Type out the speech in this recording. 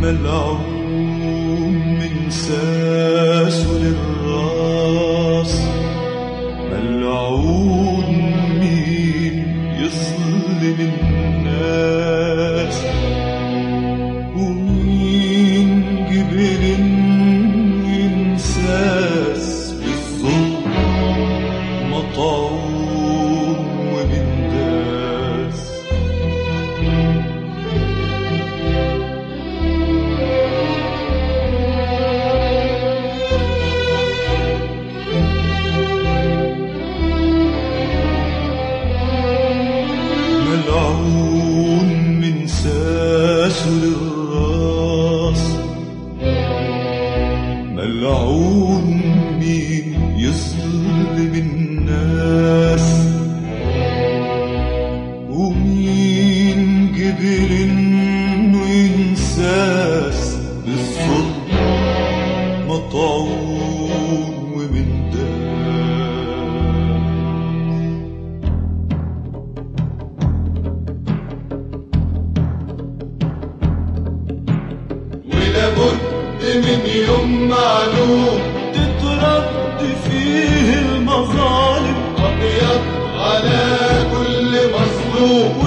ملعون من ساسه للراس، ملعون مين يظلم الناس، ومين جبر ينساس بالظلم مطعون ومنداس. ملعون من ساسه للراس، ملعون مين يظلم الناس، ومين قدر انه ينساس بالظلم مطعون ومنداس. لابد من يوم معلوم تترد فيه المظالم، أبيض على كل مظلوم،